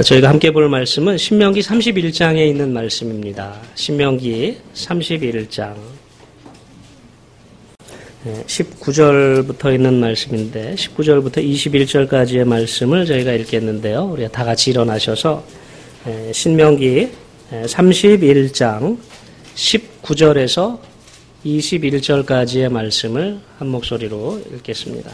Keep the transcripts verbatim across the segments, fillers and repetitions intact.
저희가 함께 볼 말씀은 신명기 삼십일 장에 있는 말씀입니다. 신명기 삼십일 장 십구 절부터 있는 말씀인데 십구 절부터 이십일 절까지의 말씀을 저희가 읽겠는데요. 우리가 다 같이 일어나셔서 신명기 삼십일 장 십구 절에서 이십일 절까지의 말씀을 한 목소리로 읽겠습니다.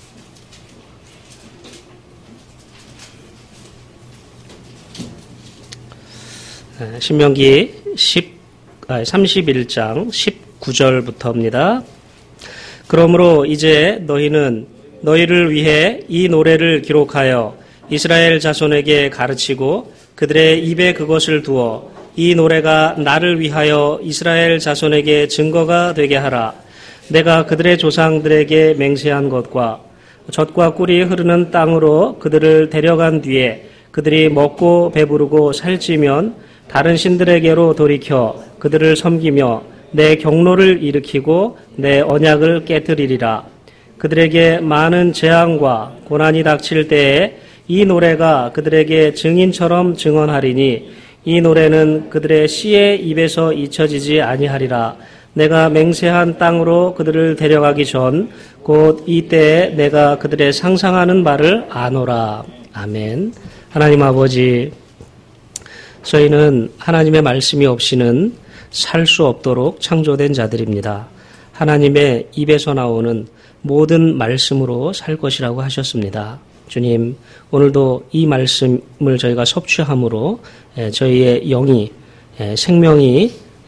신명기 삼십일 장 십구 절부터입니다. 그러므로 이제 너희는 너희를 위해 이 노래를 기록하여 이스라엘 자손에게 가르치고 그들의 입에 그것을 두어 이 노래가 나를 위하여 이스라엘 자손에게 증거가 되게 하라. 내가 그들의 조상들에게 맹세한 것과 젖과 꿀이 흐르는 땅으로 그들을 데려간 뒤에 그들이 먹고 배부르고 살찌면 다른 신들에게로 돌이켜 그들을 섬기며 내 경로를 일으키고 내 언약을 깨뜨리리라. 그들에게 많은 재앙과 고난이 닥칠 때에 이 노래가 그들에게 증인처럼 증언하리니 이 노래는 그들의 씨의 입에서 잊혀지지 아니하리라. 내가 맹세한 땅으로 그들을 데려가기 전 곧 이때에 내가 그들의 상상하는 바를 아노라. 아멘. 하나님 아버지, 저희는 하나님의 말씀이 없이는 살 수 없도록 창조된 자들입니다. 하나님의 입에서 나오는 모든 말씀으로 살 것이라고 하셨습니다. 주님, 오늘도 이 말씀을 저희가 섭취함으로 저희의 영이, 생명이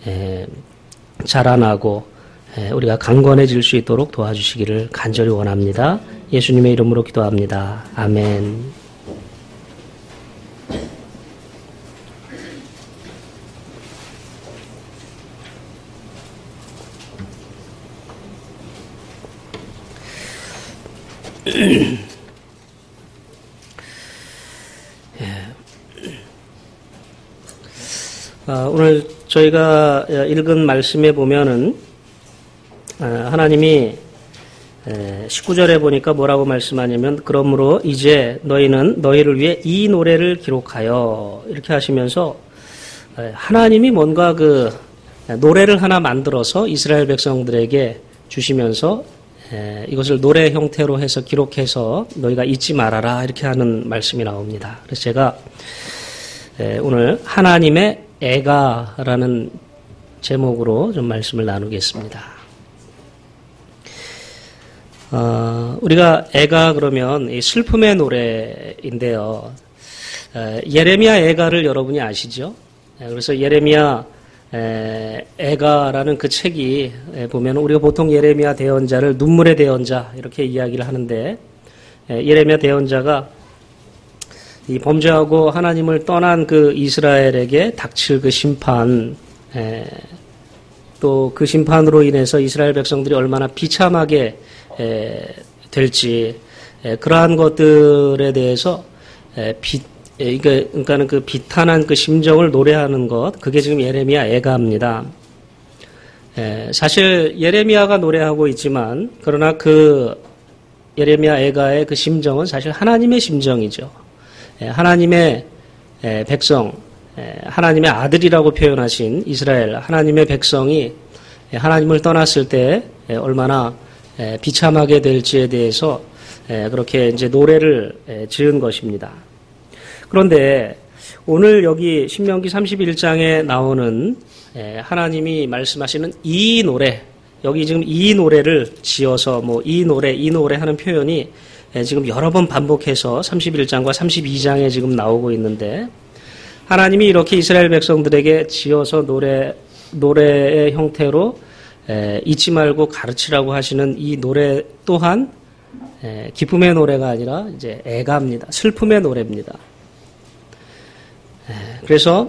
자라나고 우리가 강건해질 수 있도록 도와주시기를 간절히 원합니다. 예수님의 이름으로 기도합니다. 아멘. 아, 오늘 저희가 읽은 말씀에 보면은 아, 하나님이 십구 절에 보니까 뭐라고 말씀하냐면 그러므로 이제 너희는 너희를 위해 이 노래를 기록하여 이렇게 하시면서 하나님이 뭔가 그 노래를 하나 만들어서 이스라엘 백성들에게 주시면서 이것을 노래 형태로 해서 기록해서 너희가 잊지 말아라 이렇게 하는 말씀이 나옵니다. 그래서 제가 오늘 하나님의 애가라는 제목으로 좀 말씀을 나누겠습니다. 어, 우리가 애가 그러면 이 슬픔의 노래인데요. 에, 예레미야 애가를 여러분이 아시죠? 에, 그래서 예레미야 에, 애가라는 그 책이 에, 보면 우리가 보통 예레미야 대언자를 눈물의 대언자 이렇게 이야기를 하는데 에, 예레미야 대언자가 이 범죄하고 하나님을 떠난 그 이스라엘에게 닥칠 그 심판, 또 그 심판으로 인해서 이스라엘 백성들이 얼마나 비참하게 에, 될지, 에, 그러한 것들에 대해서 에, 비, 에, 그러니까는 그 비탄한 그 심정을 노래하는 것, 그게 지금 예레미야 애가입니다. 에, 사실 예레미야가 노래하고 있지만, 그러나 그 예레미야 애가의 그 심정은 사실 하나님의 심정이죠. 에, 하나님의 에, 백성, 에, 하나님의 아들이라고 표현하신 이스라엘, 하나님의 백성이 에, 하나님을 떠났을 때 에, 얼마나 에, 비참하게 될지에 대해서 에, 그렇게 이제 노래를 에, 지은 것입니다. 그런데 오늘 여기 신명기 삼십일 장에 나오는 에, 하나님이 말씀하시는 이 노래, 여기 지금 이 노래를 지어서 뭐 이 노래, 이 노래 하는 표현이 에, 지금 여러 번 반복해서 삼십일 장과 삼십이 장에 지금 나오고 있는데 하나님이 이렇게 이스라엘 백성들에게 지어서 노래, 노래의 형태로 에, 잊지 말고 가르치라고 하시는 이 노래 또한 에, 기쁨의 노래가 아니라 이제 애가입니다. 슬픔의 노래입니다. 에, 그래서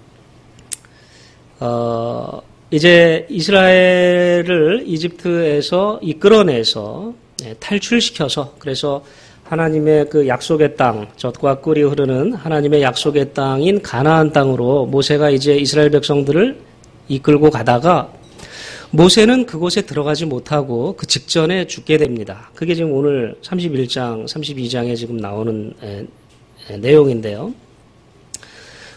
어, 이제 이스라엘을 이집트에서 이끌어내서 에, 탈출시켜서 그래서 하나님의 그 약속의 땅, 젖과 꿀이 흐르는 하나님의 약속의 땅인 가나안 땅으로 모세가 이제 이스라엘 백성들을 이끌고 가다가 모세는 그곳에 들어가지 못하고 그 직전에 죽게 됩니다. 그게 지금 오늘 삼십일 장, 삼십이 장에 지금 나오는 에, 에, 내용인데요.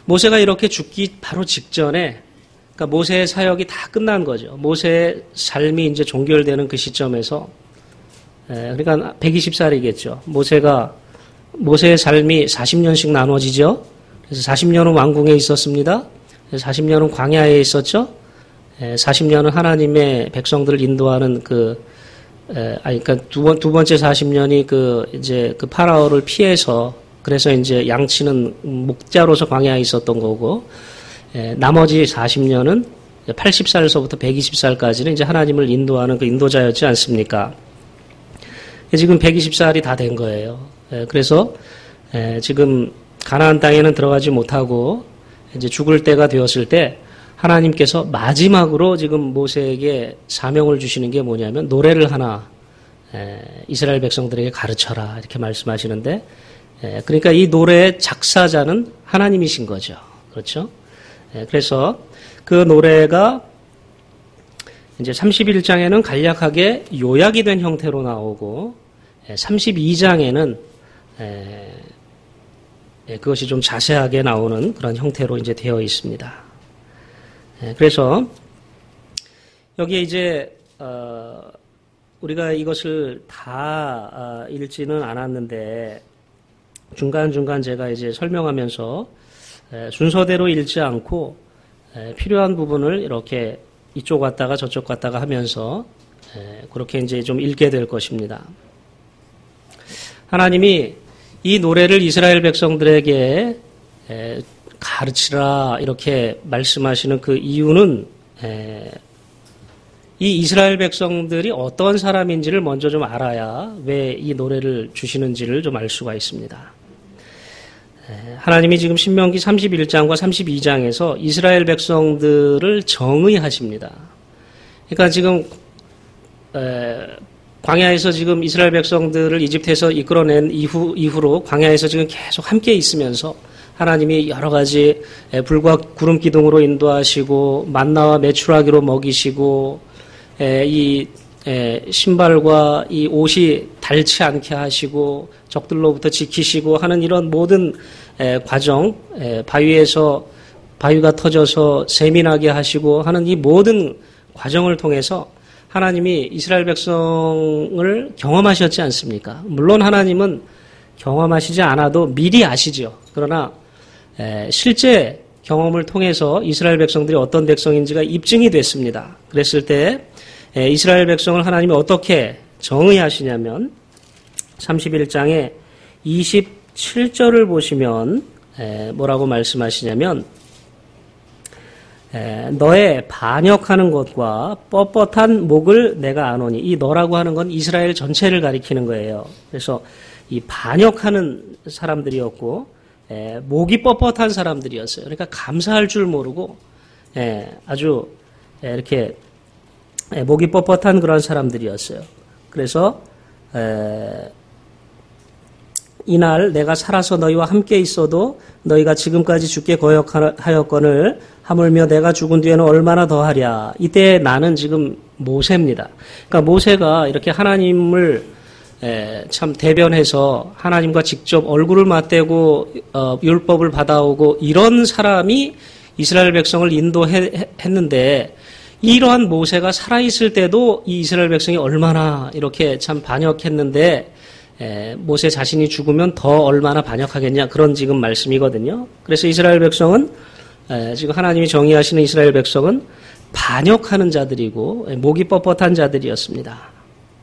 모세가 이렇게 죽기 바로 직전에, 그러니까 모세의 사역이 다 끝난 거죠. 모세의 삶이 이제 종결되는 그 시점에서, 에, 그러니까 백이십 살이겠죠. 모세가, 모세의 삶이 사십 년씩 나눠지죠. 그래서 사십 년은 왕궁에 있었습니다. 사십 년은 광야에 있었죠. 에, 사십 년은 하나님의 백성들을 인도하는 그, 에, 아니, 그러니까 두 번, 두 번째 사십 년이 그, 이제 그 파라오를 피해서, 그래서 이제 양치는 목자로서 광야에 있었던 거고, 에, 나머지 사십 년은 팔십 살서부터 백이십 살까지는 이제 하나님을 인도하는 그 인도자였지 않습니까? 지금 백이십 살이 다 된 거예요. 에, 그래서, 에, 지금 가나안 땅에는 들어가지 못하고, 이제 죽을 때가 되었을 때, 하나님께서 마지막으로 지금 모세에게 사명을 주시는 게 뭐냐면 노래를 하나 에, 이스라엘 백성들에게 가르쳐라 이렇게 말씀하시는데 에, 그러니까 이 노래의 작사자는 하나님이신 거죠. 그렇죠? 에, 그래서 그 노래가 이제 삼십일 장에는 간략하게 요약이 된 형태로 나오고 에, 삼십이 장에는 에, 에, 그것이 좀 자세하게 나오는 그런 형태로 이제 되어 있습니다. 그래서 여기에 이제 어 우리가 이것을 다 어 읽지는 않았는데 중간중간 제가 이제 설명하면서 순서대로 읽지 않고 필요한 부분을 이렇게 이쪽 갔다가 저쪽 갔다가 하면서 그렇게 이제 좀 읽게 될 것입니다. 하나님이 이 노래를 이스라엘 백성들에게 가르치라 이렇게 말씀하시는 그 이유는 에, 이 이스라엘 백성들이 어떤 사람인지를 먼저 좀 알아야 왜 이 노래를 주시는지를 좀 알 수가 있습니다. 에, 하나님이 지금 신명기 삼십일 장과 삼십이 장에서 이스라엘 백성들을 정의하십니다. 그러니까 지금 에, 광야에서 지금 이스라엘 백성들을 이집트에서 이끌어낸 이후, 이후로 광야에서 지금 계속 함께 있으면서 하나님이 여러 가지 불과 구름 기둥으로 인도하시고 만나와 메추라기로 먹이시고 이 신발과 이 옷이 닳지 않게 하시고 적들로부터 지키시고 하는 이런 모든 과정, 바위에서 바위가 터져서 세민하게 하시고 하는 이 모든 과정을 통해서 하나님이 이스라엘 백성을 경험하셨지 않습니까? 물론 하나님은 경험하시지 않아도 미리 아시죠. 그러나 에, 실제 경험을 통해서 이스라엘 백성들이 어떤 백성인지가 입증이 됐습니다. 그랬을 때 에, 이스라엘 백성을 하나님이 어떻게 정의하시냐면 삼십일 장에 이십칠 절을 보시면 에, 뭐라고 말씀하시냐면 에, 너의 반역하는 것과 뻣뻣한 목을 내가 아노니 이 너라고 하는 건 이스라엘 전체를 가리키는 거예요. 그래서 이 반역하는 사람들이었고 에, 목이 뻣뻣한 사람들이었어요. 그러니까 감사할 줄 모르고 에, 아주 에, 이렇게 에, 목이 뻣뻣한 그런 사람들이었어요. 그래서 에, 이날 내가 살아서 너희와 함께 있어도 너희가 지금까지 주께 거역하였거늘 하물며 내가 죽은 뒤에는 얼마나 더하랴. 이때 나는 지금 모세입니다. 그러니까 모세가 이렇게 하나님을 에, 참 대변해서 하나님과 직접 얼굴을 맞대고 어, 율법을 받아오고 이런 사람이 이스라엘 백성을 인도했는데 이러한 모세가 살아있을 때도 이 이스라엘 백성이 얼마나 이렇게 참 반역했는데 에, 모세 자신이 죽으면 더 얼마나 반역하겠냐 그런 지금 말씀이거든요. 그래서 이스라엘 백성은 에, 지금 하나님이 정의하시는 이스라엘 백성은 반역하는 자들이고 에, 목이 뻣뻣한 자들이었습니다.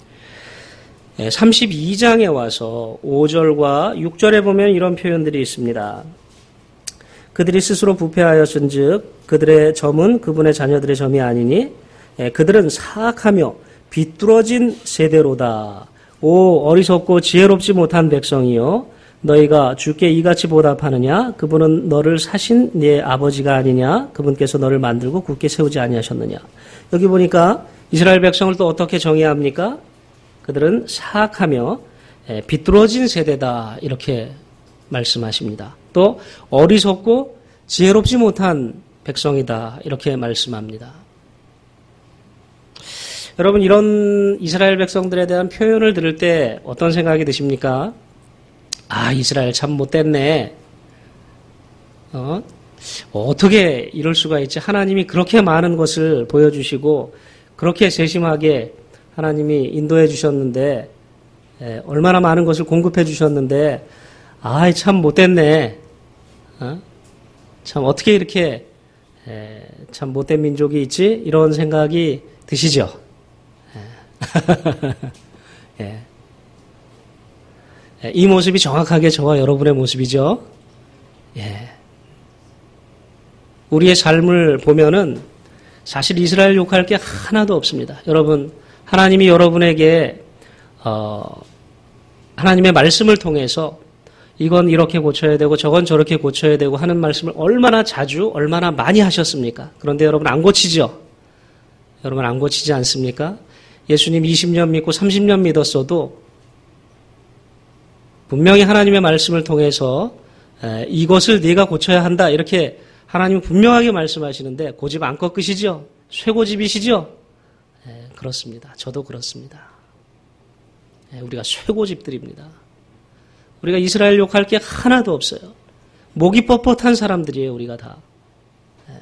삼십이 장에 와서 오 절과 육 절에 보면 이런 표현들이 있습니다. 그들이 스스로 부패하였은즉 그들의 점은 그분의 자녀들의 점이 아니니 그들은 사악하며 비뚤어진 세대로다. 오 어리석고 지혜롭지 못한 백성이요 너희가 주께 이같이 보답하느냐 그분은 너를 사신 네 아버지가 아니냐 그분께서 너를 만들고 굳게 세우지 아니하셨느냐. 여기 보니까 이스라엘 백성을 또 어떻게 정의합니까? 그들은 사악하며 비뚤어진 세대다 이렇게 말씀하십니다. 또 어리석고 지혜롭지 못한 백성이다 이렇게 말씀합니다. 여러분 이런 이스라엘 백성들에 대한 표현을 들을 때 어떤 생각이 드십니까? 아 이스라엘 참 못됐네. 어? 어떻게 이럴 수가 있지? 하나님이 그렇게 많은 것을 보여주시고 그렇게 세심하게 하나님이 인도해 주셨는데 에, 얼마나 많은 것을 공급해 주셨는데 아이 참 못됐네. 어? 참 어떻게 이렇게 에, 참 못된 민족이 있지? 이런 생각이 드시죠? 예. 예. 이 모습이 정확하게 저와 여러분의 모습이죠. 예. 우리의 삶을 보면은 사실 이스라엘 욕할 게 하나도 없습니다. 여러분, 하나님이 여러분에게 어, 하나님의 말씀을 통해서 이건 이렇게 고쳐야 되고 저건 저렇게 고쳐야 되고 하는 말씀을 얼마나 자주 얼마나 많이 하셨습니까? 그런데 여러분 안 고치죠? 여러분 안 고치지 않습니까? 예수님 이십 년 믿고 삼십 년 믿었어도 분명히 하나님의 말씀을 통해서 이것을 네가 고쳐야 한다 이렇게 하나님은 분명하게 말씀하시는데 고집 안 꺾으시죠? 쇠고집이시죠? 네, 그렇습니다. 저도 그렇습니다. 네, 우리가 쇠고집들입니다. 우리가 이스라엘 욕할 게 하나도 없어요. 목이 뻣뻣한 사람들이에요. 우리가 다. 네.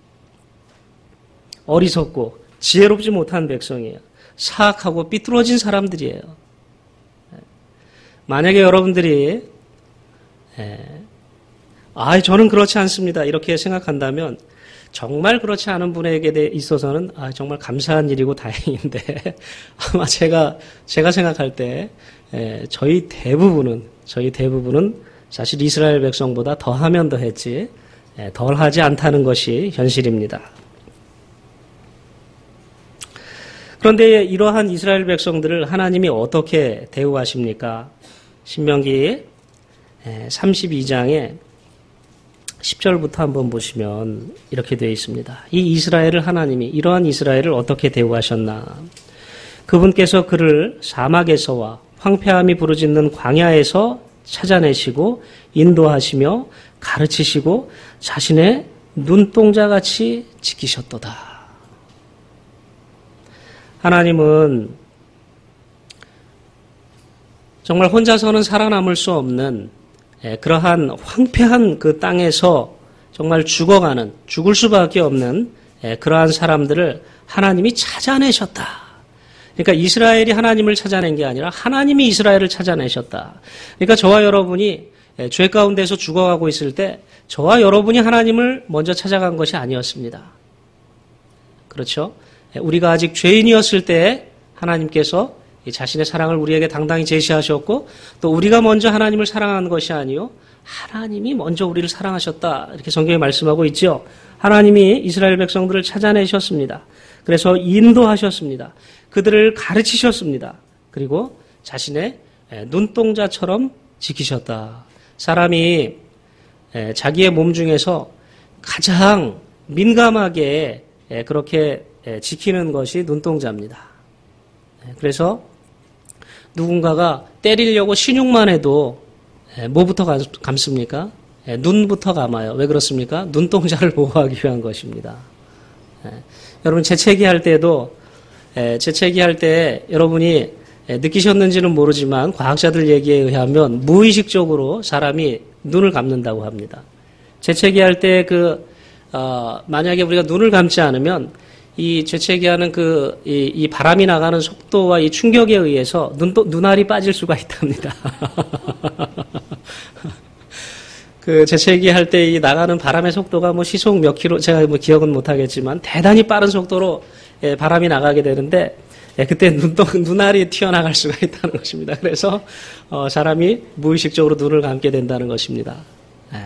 어리석고 지혜롭지 못한 백성이에요. 사악하고 삐뚤어진 사람들이에요. 네. 만약에 여러분들이 네. 아, 저는 그렇지 않습니다. 이렇게 생각한다면 정말 그렇지 않은 분에게 있어서는 아, 정말 감사한 일이고 다행인데 아마 제가 제가 생각할 때 에, 저희 대부분은 저희 대부분은 사실 이스라엘 백성보다 더하면 더했지 에, 덜하지 않다는 것이 현실입니다. 그런데 이러한 이스라엘 백성들을 하나님이 어떻게 대우하십니까? 신명기 삼십이 장에 십 절부터 한번 보시면 이렇게 되어 있습니다. 이 이스라엘을 하나님이 이러한 이스라엘을 어떻게 대우하셨나? 그분께서 그를 사막에서와 황폐함이 부르짖는 광야에서 찾아내시고 인도하시며 가르치시고 자신의 눈동자같이 지키셨도다. 하나님은 정말 혼자서는 살아남을 수 없는 그러한 황폐한 그 땅에서 정말 죽어가는, 죽을 수밖에 없는 그러한 사람들을 하나님이 찾아내셨다. 그러니까 이스라엘이 하나님을 찾아낸 게 아니라 하나님이 이스라엘을 찾아내셨다. 그러니까 저와 여러분이 죄 가운데서 죽어가고 있을 때 저와 여러분이 하나님을 먼저 찾아간 것이 아니었습니다. 그렇죠? 우리가 아직 죄인이었을 때 하나님께서 자신의 사랑을 우리에게 당당히 제시하셨고 또 우리가 먼저 하나님을 사랑한 것이 아니요 하나님이 먼저 우리를 사랑하셨다 이렇게 성경에 말씀하고 있죠. 하나님이 이스라엘 백성들을 찾아내셨습니다. 그래서 인도하셨습니다. 그들을 가르치셨습니다. 그리고 자신의 눈동자처럼 지키셨다. 사람이 자기의 몸 중에서 가장 민감하게 그렇게 지키는 것이 눈동자입니다. 그래서 누군가가 때리려고 신용만 해도 뭐부터 감습니까? 눈부터 감아요. 왜 그렇습니까? 눈동자를 보호하기 위한 것입니다. 여러분 재채기할 때도 재채기할 때 여러분이 느끼셨는지는 모르지만 과학자들 얘기에 의하면 무의식적으로 사람이 눈을 감는다고 합니다. 재채기할 때 그 어, 만약에 우리가 눈을 감지 않으면 이 재채기하는 그, 이, 이 바람이 나가는 속도와 이 충격에 의해서 눈, 눈알이 빠질 수가 있답니다. 그 재채기 할 때 이 나가는 바람의 속도가 뭐 시속 몇 킬로, 제가 뭐 기억은 못하겠지만 대단히 빠른 속도로 예, 바람이 나가게 되는데 예, 그때 눈동, 눈알이 튀어나갈 수가 있다는 것입니다. 그래서 어, 사람이 무의식적으로 눈을 감게 된다는 것입니다. 예.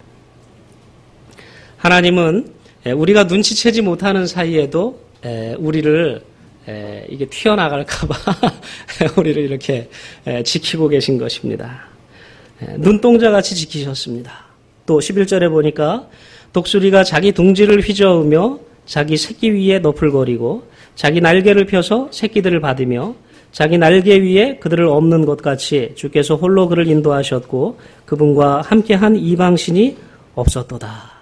하나님은 우리가 눈치채지 못하는 사이에도 우리를 이게 튀어나갈까봐 우리를 이렇게 지키고 계신 것입니다. 눈동자같이 지키셨습니다. 또 십일 절에 보니까 독수리가 자기 둥지를 휘저으며 자기 새끼 위에 너풀거리고 자기 날개를 펴서 새끼들을 받으며 자기 날개 위에 그들을 엎는 것 같이 주께서 홀로 그를 인도하셨고 그분과 함께한 이방신이 없었도다.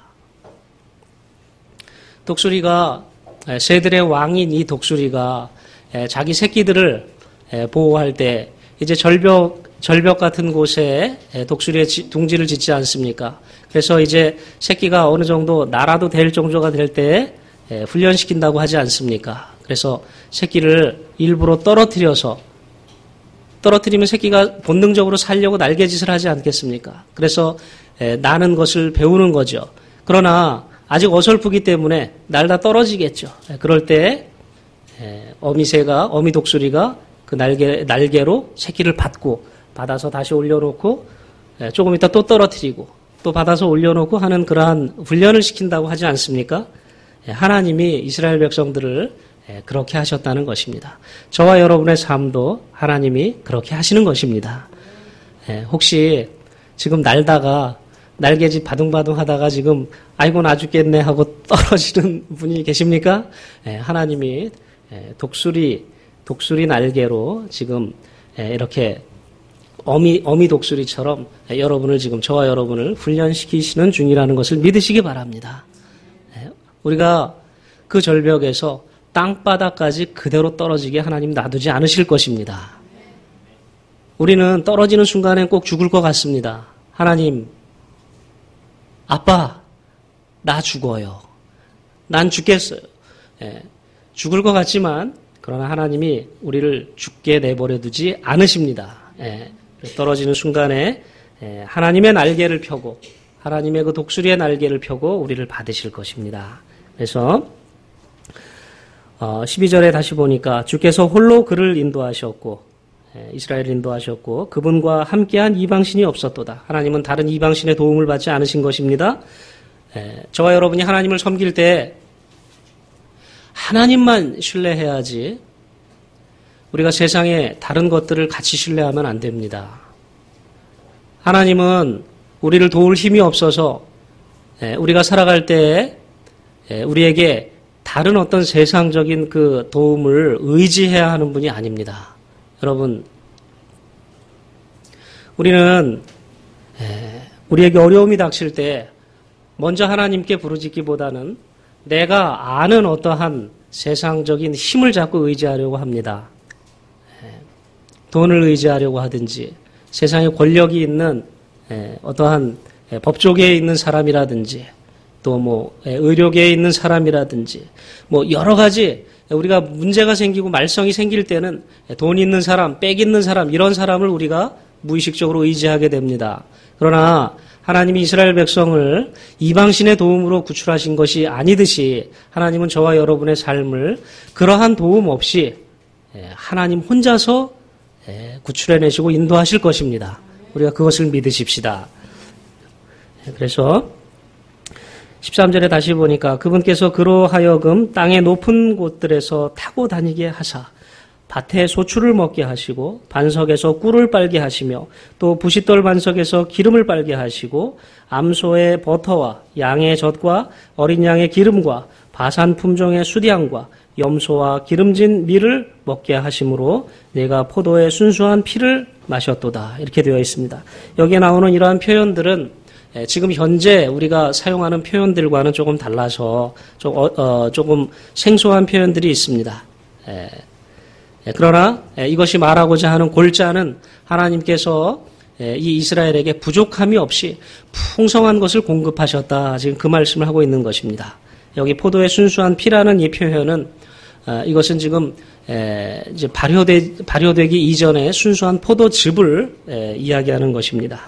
독수리가 새들의 왕인 이 독수리가 자기 새끼들을 보호할 때 이제 절벽 절벽 같은 곳에 독수리의 둥지를 짓지 않습니까? 그래서 이제 새끼가 어느 정도 날아도 될 정도가 될 때 훈련시킨다고 하지 않습니까? 그래서 새끼를 일부러 떨어뜨려서 떨어뜨리면 새끼가 본능적으로 살려고 날개짓을 하지 않겠습니까? 그래서 나는 것을 배우는 거죠. 그러나 아직 어설프기 때문에 날다 떨어지겠죠. 그럴 때 어미새가, 어미 독수리가 그 날개, 날개로 새끼를 받고 받아서 다시 올려놓고 조금 이따 또 떨어뜨리고 또 받아서 올려놓고 하는 그러한 훈련을 시킨다고 하지 않습니까? 하나님이 이스라엘 백성들을 그렇게 하셨다는 것입니다. 저와 여러분의 삶도 하나님이 그렇게 하시는 것입니다. 혹시 지금 날다가 날개짓 바둥바둥 하다가 지금 아이고 나 죽겠네 하고 떨어지는 분이 계십니까? 하나님이 독수리 독수리 날개로 지금 이렇게 어미 어미 독수리처럼 여러분을 지금 저와 여러분을 훈련시키시는 중이라는 것을 믿으시기 바랍니다. 우리가 그 절벽에서 땅바닥까지 그대로 떨어지게 하나님 놔두지 않으실 것입니다. 우리는 떨어지는 순간엔 꼭 죽을 것 같습니다. 하나님, 아빠, 나 죽어요. 난 죽겠어요. 예, 죽을 것 같지만 그러나 하나님이 우리를 죽게 내버려 두지 않으십니다. 예, 떨어지는 순간에 예, 하나님의 날개를 펴고 하나님의 그 독수리의 날개를 펴고 우리를 받으실 것입니다. 그래서 어, 십이 절에 다시 보니까 주께서 홀로 그를 인도하셨고 예, 이스라엘을 인도하셨고 그분과 함께한 이방신이 없었도다. 하나님은 다른 이방신의 도움을 받지 않으신 것입니다. 예, 저와 여러분이 하나님을 섬길 때 하나님만 신뢰해야지 우리가 세상에 다른 것들을 같이 신뢰하면 안 됩니다. 하나님은 우리를 도울 힘이 없어서 예, 우리가 살아갈 때 예, 우리에게 다른 어떤 세상적인 그 도움을 의지해야 하는 분이 아닙니다. 여러분, 우리는 예, 우리에게 어려움이 닥칠 때 먼저 하나님께 부르짖기보다는 내가 아는 어떠한 세상적인 힘을 자꾸 의지하려고 합니다. 예, 돈을 의지하려고 하든지 세상에 권력이 있는 예, 어떠한 예, 법조계에 있는 사람이라든지 또 뭐 의료계에 있는 사람이라든지 뭐 여러 가지 우리가 문제가 생기고 말썽이 생길 때는 돈 있는 사람, 빽 있는 사람 이런 사람을 우리가 무의식적으로 의지하게 됩니다. 그러나 하나님이 이스라엘 백성을 이방신의 도움으로 구출하신 것이 아니듯이 하나님은 저와 여러분의 삶을 그러한 도움 없이 하나님 혼자서 구출해내시고 인도하실 것입니다. 우리가 그것을 믿으십시다. 그래서 십삼 절에 다시 보니까 그분께서 그로 하여금 땅의 높은 곳들에서 타고 다니게 하사 밭에 소출을 먹게 하시고 반석에서 꿀을 빨게 하시며 또 부싯돌 반석에서 기름을 빨게 하시고 암소의 버터와 양의 젖과 어린 양의 기름과 바산 품종의 수량과 염소와 기름진 밀을 먹게 하심으로 내가 포도의 순수한 피를 마셨도다. 이렇게 되어 있습니다. 여기에 나오는 이러한 표현들은 지금 현재 우리가 사용하는 표현들과는 조금 달라서 좀 어, 어, 조금 생소한 표현들이 있습니다. 에, 에, 그러나 에, 이것이 말하고자 하는 골자는 하나님께서 에, 이 이스라엘에게 부족함이 없이 풍성한 것을 공급하셨다. 지금 그 말씀을 하고 있는 것입니다. 여기 포도의 순수한 피라는 이 표현은 어, 이것은 지금 에, 이제 발효되, 발효되기 이전에 순수한 포도즙을 에, 이야기하는 것입니다.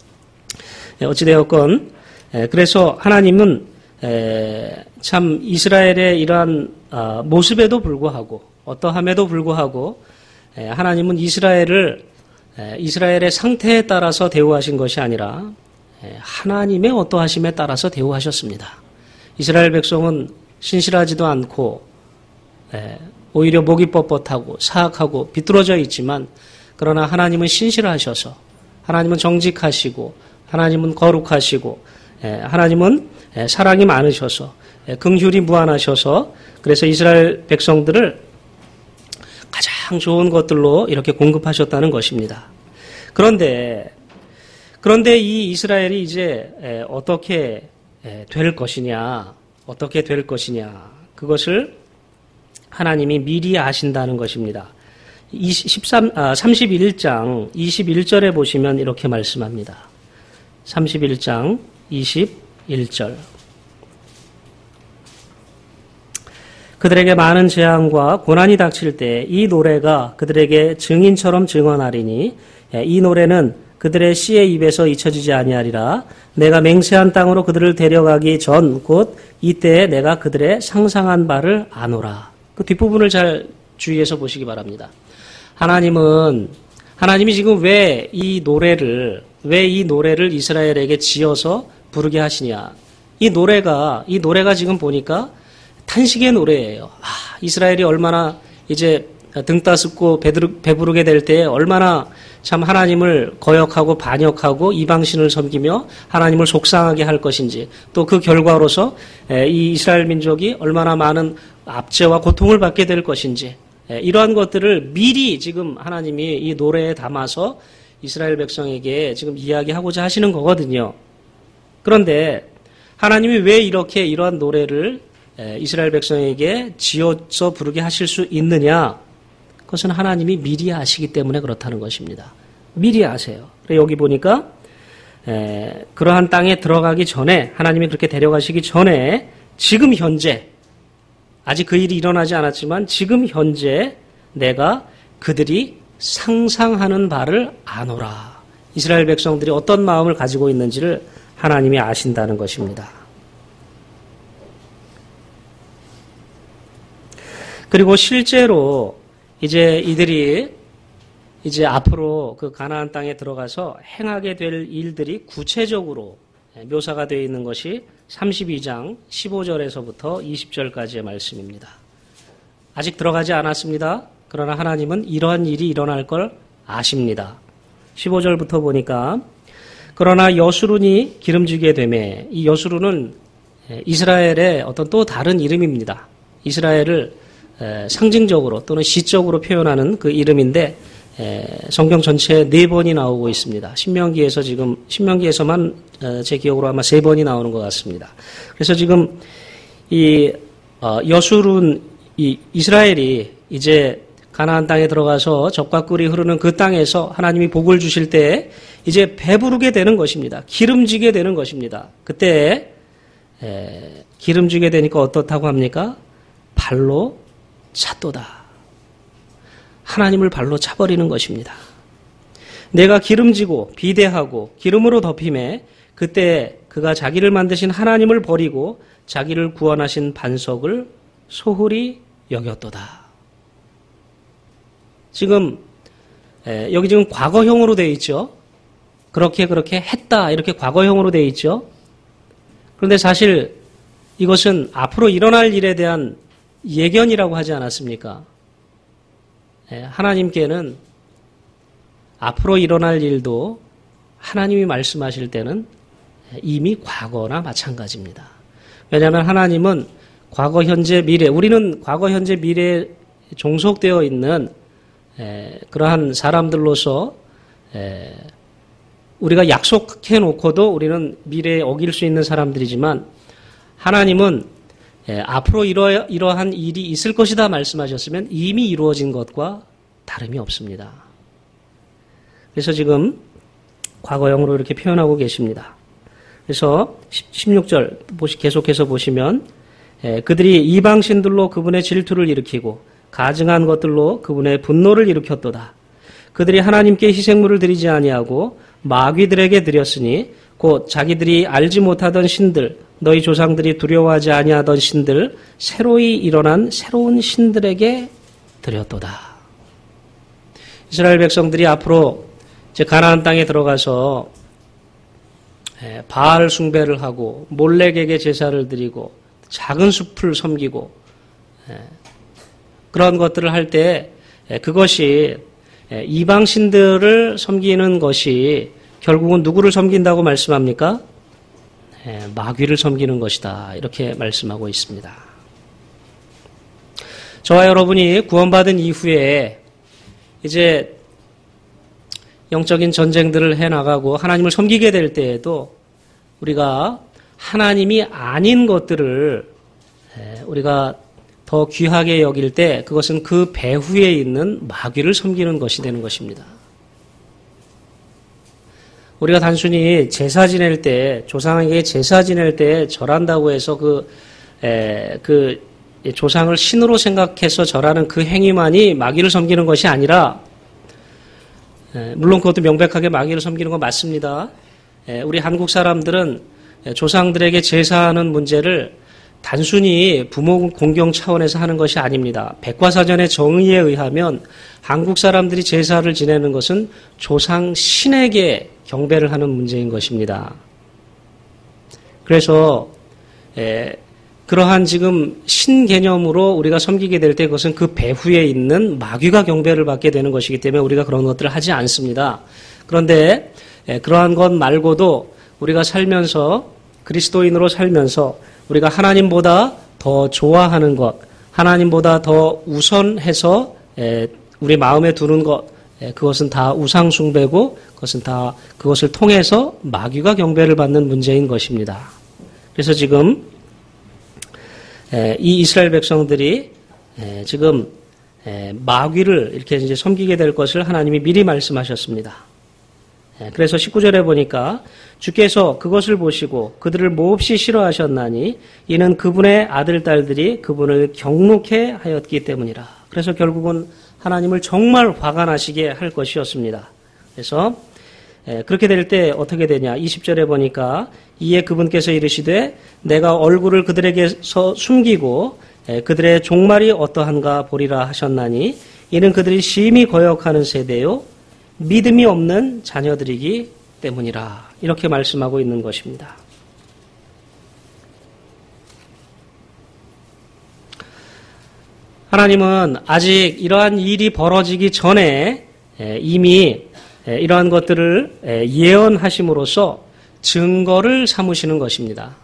어찌되었건 그래서 하나님은 참 이스라엘의 이러한 모습에도 불구하고 어떠함에도 불구하고 하나님은 이스라엘을 이스라엘의 상태에 따라서 대우하신 것이 아니라 하나님의 어떠하심에 따라서 대우하셨습니다. 이스라엘 백성은 신실하지도 않고 오히려 목이 뻣뻣하고 사악하고 비뚤어져 있지만 그러나 하나님은 신실하셔서 하나님은 정직하시고 하나님은 거룩하시고 하나님은 사랑이 많으셔서 긍휼이 무한하셔서 그래서 이스라엘 백성들을 가장 좋은 것들로 이렇게 공급하셨다는 것입니다. 그런데 그런데 이 이스라엘이 이제 어떻게 될 것이냐, 어떻게 될 것이냐 그것을 하나님이 미리 아신다는 것입니다. 십삼, 아, 삼십일 장 이십일 절에 보시면 이렇게 말씀합니다. 삼십일 장 이십일 절. 그들에게 많은 재앙과 고난이 닥칠 때 이 노래가 그들에게 증인처럼 증언하리니 이 노래는 그들의 씨의 입에서 잊혀지지 아니하리라. 내가 맹세한 땅으로 그들을 데려가기 전 곧 이때에 내가 그들의 상상한 바를 아노라. 그 뒷부분을 잘 주의해서 보시기 바랍니다. 하나님은 하나님이 지금 왜 이 노래를 왜 이 노래를 이스라엘에게 지어서 부르게 하시냐? 이 노래가 이 노래가 지금 보니까 탄식의 노래예요. 아, 이스라엘이 얼마나 이제 등 따숩고 배부르게 될 때 얼마나 참 하나님을 거역하고 반역하고 이방신을 섬기며 하나님을 속상하게 할 것인지, 또 그 결과로서 이 이스라엘 민족이 얼마나 많은 압제와 고통을 받게 될 것인지, 이러한 것들을 미리 지금 하나님이 이 노래에 담아서 이스라엘 백성에게 지금 이야기하고자 하시는 거거든요. 그런데 하나님이 왜 이렇게 이러한 노래를 이스라엘 백성에게 지어서 부르게 하실 수 있느냐? 그것은 하나님이 미리 아시기 때문에 그렇다는 것입니다. 미리 아세요. 여기 보니까 에, 그러한 땅에 들어가기 전에, 하나님이 그렇게 데려가시기 전에 지금 현재, 아직 그 일이 일어나지 않았지만 지금 현재 내가 그들이 상상하는 바를 아노라. 이스라엘 백성들이 어떤 마음을 가지고 있는지를 하나님이 아신다는 것입니다. 그리고 실제로 이제 이들이 이제 앞으로 그 가나안 땅에 들어가서 행하게 될 일들이 구체적으로 묘사가 되어 있는 것이 삼십이 장 십오 절에서부터 이십 절까지의 말씀입니다. 아직 들어가지 않았습니다. 그러나 하나님은 이러한 일이 일어날 걸 아십니다. 십오 절부터 보니까 그러나 여수룬이 기름지게 되매, 이 여수룬은 이스라엘의 어떤 또 다른 이름입니다. 이스라엘을 상징적으로 또는 시적으로 표현하는 그 이름인데 성경 전체에 네 번이 나오고 있습니다. 신명기에서 지금 신명기에서만 제 기억으로 아마 세 번이 나오는 것 같습니다. 그래서 지금 이 여수룬, 이 이스라엘이 이제 가나안 땅에 들어가서 젖과 꿀이 흐르는 그 땅에서 하나님이 복을 주실 때 이제 배부르게 되는 것입니다. 기름지게 되는 것입니다. 그때 기름지게 되니까 어떻다고 합니까? 발로 찼도다. 하나님을 발로 차버리는 것입니다. 내가 기름지고 비대하고 기름으로 덮임에 그때 그가 자기를 만드신 하나님을 버리고 자기를 구원하신 반석을 소홀히 여겼도다. 지금 여기 지금 과거형으로 되어 있죠. 그렇게 그렇게 했다 이렇게 과거형으로 되어 있죠. 그런데 사실 이것은 앞으로 일어날 일에 대한 예견이라고 하지 않았습니까? 하나님께는 앞으로 일어날 일도 하나님이 말씀하실 때는 이미 과거나 마찬가지입니다. 왜냐하면 하나님은 과거, 현재, 미래, 우리는 과거, 현재, 미래에 종속되어 있는 그러한 사람들로서 우리가 약속해 놓고도 우리는 미래에 어길 수 있는 사람들이지만, 하나님은 예, 앞으로 이러, 이러한 일이 있을 것이다 말씀하셨으면 이미 이루어진 것과 다름이 없습니다. 그래서 지금 과거형으로 이렇게 표현하고 계십니다. 그래서 십육 절 계속해서 보시면 예, 그들이 이방신들로 그분의 질투를 일으키고 가증한 것들로 그분의 분노를 일으켰도다. 그들이 하나님께 희생물을 드리지 아니하고 마귀들에게 드렸으니 곧 자기들이 알지 못하던 신들, 너희 조상들이 두려워하지 아니하던 신들, 새로이 일어난 새로운 신들에게 드렸도다. 이스라엘 백성들이 앞으로 이제 가나안 땅에 들어가서 바알 숭배를 하고 몰렉에게 제사를 드리고 작은 숲을 섬기고 그런 것들을 할 때 그것이 이방 신들을 섬기는 것이 결국은 누구를 섬긴다고 말씀합니까? 마귀를 섬기는 것이다. 이렇게 말씀하고 있습니다. 저와 여러분이 구원받은 이후에 이제 영적인 전쟁들을 해나가고 하나님을 섬기게 될 때에도 우리가 하나님이 아닌 것들을 우리가 더 귀하게 여길 때 그것은 그 배후에 있는 마귀를 섬기는 것이 되는 것입니다. 우리가 단순히 제사 지낼 때, 조상에게 제사 지낼 때 절한다고 해서 그, 에, 그 조상을 신으로 생각해서 절하는 그 행위만이 마귀를 섬기는 것이 아니라, 에, 물론 그것도 명백하게 마귀를 섬기는 건 맞습니다. 에, 우리 한국 사람들은 조상들에게 제사하는 문제를 단순히 부모 공경 차원에서 하는 것이 아닙니다. 백과사전의 정의에 의하면 한국 사람들이 제사를 지내는 것은 조상 신에게 경배를 하는 문제인 것입니다. 그래서 에, 그러한 지금 신 개념으로 우리가 섬기게 될 때 그것은 그 배후에 있는 마귀가 경배를 받게 되는 것이기 때문에 우리가 그런 것들을 하지 않습니다. 그런데 에, 그러한 것 말고도 우리가 살면서 그리스도인으로 살면서 우리가 하나님보다 더 좋아하는 것, 하나님보다 더 우선해서 우리 마음에 두는 것, 그것은 다 우상숭배고 그것은 다 그것을 통해서 마귀가 경배를 받는 문제인 것입니다. 그래서 지금 이 이스라엘 백성들이 지금 마귀를 이렇게 이제 섬기게 될 것을 하나님이 미리 말씀하셨습니다. 그래서 십구 절에 보니까 주께서 그것을 보시고 그들을 몹시 싫어하셨나니 이는 그분의 아들, 딸들이 그분을 경록해 하였기 때문이라. 그래서 결국은 하나님을 정말 화가 나시게 할 것이었습니다. 그래서 그렇게 될 때 어떻게 되냐. 이십 절에 보니까 이에 그분께서 이르시되 내가 얼굴을 그들에게서 숨기고 그들의 종말이 어떠한가 보리라 하셨나니 이는 그들이 심히 거역하는 세대요 믿음이 없는 자녀들이기 때문이라. 이렇게 말씀하고 있는 것입니다. 하나님은 아직 이러한 일이 벌어지기 전에 이미 이러한 것들을 예언하심으로써 증거를 삼으시는 것입니다.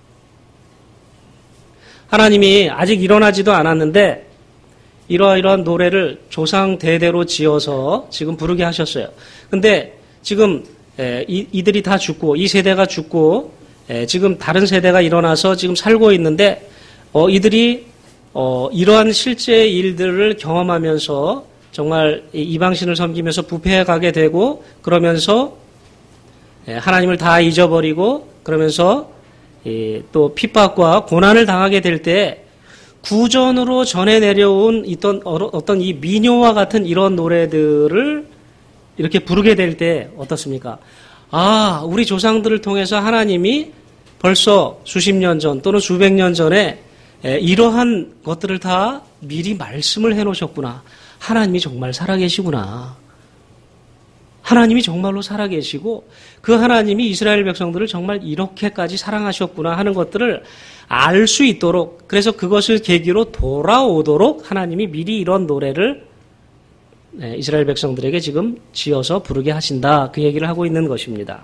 하나님이 아직 일어나지도 않았는데 이러이러한 노래를 조상 대대로 지어서 지금 부르게 하셨어요. 근데 지금 이, 이들이 다 죽고 이 세대가 죽고 지금 다른 세대가 일어나서 지금 살고 있는데 어, 이들이 어, 이러한 실제 일들을 경험하면서 정말 이방신을 섬기면서 부패해가게 되고 그러면서 하나님을 다 잊어버리고 그러면서 또 핍박과 고난을 당하게 될 때 구전으로 전해 내려온 있던 어떤 이 민요와 같은 이런 노래들을 이렇게 부르게 될 때 어떻습니까? 아, 우리 조상들을 통해서 하나님이 벌써 수십 년 전 또는 수백 년 전에 이러한 것들을 다 미리 말씀을 해놓으셨구나. 하나님이 정말 살아계시구나. 하나님이 정말로 살아계시고 그 하나님이 이스라엘 백성들을 정말 이렇게까지 사랑하셨구나 하는 것들을 알 수 있도록, 그래서 그것을 계기로 돌아오도록 하나님이 미리 이런 노래를 이스라엘 백성들에게 지금 지어서 부르게 하신다. 그 얘기를 하고 있는 것입니다.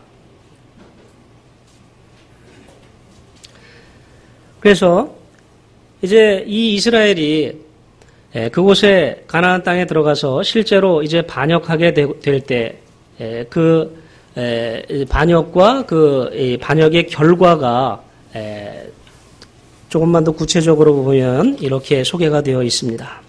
그래서 이제 이 이스라엘이 그곳에 가나안 땅에 들어가서 실제로 이제 반역하게 될 때 그 반역과 그 반역의 결과가 조금만 더 구체적으로 보면 이렇게 소개가 되어 있습니다.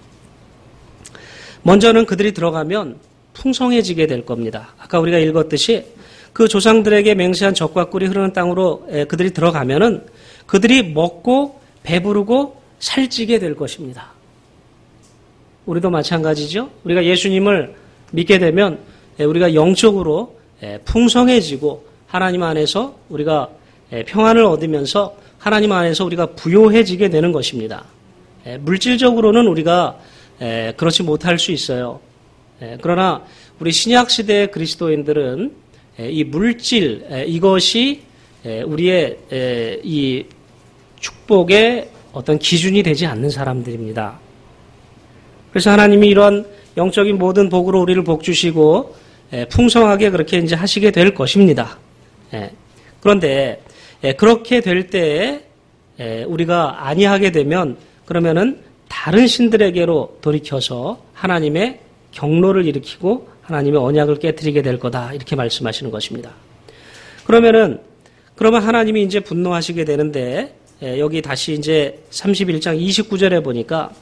먼저는 그들이 들어가면 풍성해지게 될 겁니다. 아까 우리가 읽었듯이 그 조상들에게 맹세한 젖과 꿀이 흐르는 땅으로 그들이 들어가면은 그들이 먹고 배부르고 살찌게 될 것입니다. 우리도 마찬가지죠. 우리가 예수님을 믿게 되면 우리가 영적으로 풍성해지고 하나님 안에서 우리가 평안을 얻으면서 하나님 안에서 우리가 부요해지게 되는 것입니다. 물질적으로는 우리가 그렇지 못할 수 있어요. 그러나 우리 신약시대의 그리스도인들은 이 물질, 이것이 우리의 이 축복의 어떤 기준이 되지 않는 사람들입니다. 그래서 하나님이 이런 영적인 모든 복으로 우리를 복 주시고 풍성하게 그렇게 이제 하시게 될 것입니다. 그런데 그렇게 될 때 우리가 아니하게 되면 그러면은 다른 신들에게로 돌이켜서 하나님의 경로를 일으키고 하나님의 언약을 깨트리게 될 거다. 이렇게 말씀하시는 것입니다. 그러면은 그러면 하나님이 이제 분노하시게 되는데 여기 다시 이제 삼십일 장 이십구 절에 보니까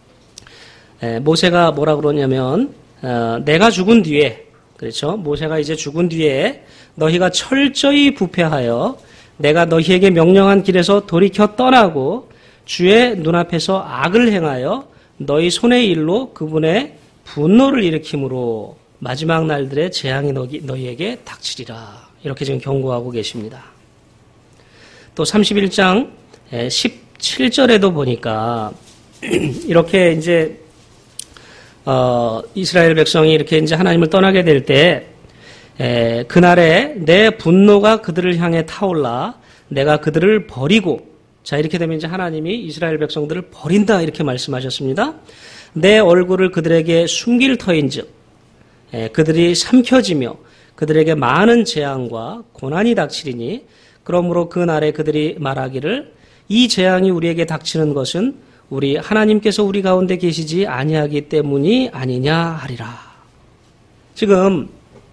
모세가 뭐라 그러냐면 내가 죽은 뒤에, 그렇죠? 모세가 이제 죽은 뒤에 너희가 철저히 부패하여 내가 너희에게 명령한 길에서 돌이켜 떠나고 주의 눈앞에서 악을 행하여 너희 손의 일로 그분의 분노를 일으킴으로 마지막 날들의 재앙이 너희에게 닥치리라. 이렇게 지금 경고하고 계십니다. 또 삼십일 장 십칠 절에도 보니까 이렇게 이제 어, 이스라엘 백성이 이렇게 이제 하나님을 떠나게 될 때, 에, 그날에 내 분노가 그들을 향해 타올라 내가 그들을 버리고, 자, 이렇게 되면 이제 하나님이 이스라엘 백성들을 버린다, 이렇게 말씀하셨습니다. 내 얼굴을 그들에게 숨길 터인 즉, 에, 그들이 삼켜지며 그들에게 많은 재앙과 고난이 닥치리니, 그러므로 그날에 그들이 말하기를 이 재앙이 우리에게 닥치는 것은 우리 하나님께서 우리 가운데 계시지 아니하기 때문이 아니냐 하리라. 지금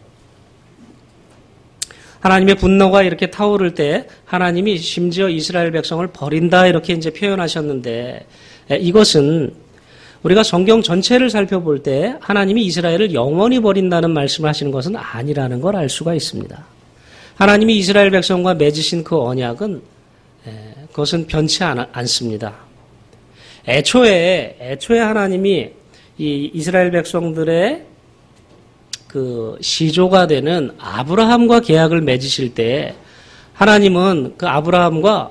하나님의 분노가 이렇게 타오를 때 하나님이 심지어 이스라엘 백성을 버린다 이렇게 이제 표현하셨는데, 이것은 우리가 성경 전체를 살펴볼 때 하나님이 이스라엘을 영원히 버린다는 말씀을 하시는 것은 아니라는 걸 알 수가 있습니다. 하나님이 이스라엘 백성과 맺으신 그 언약은 그것은 변치 않습니다. 애초에, 애초에 하나님이 이 이스라엘 백성들의 그 시조가 되는 아브라함과 계약을 맺으실 때 하나님은 그 아브라함과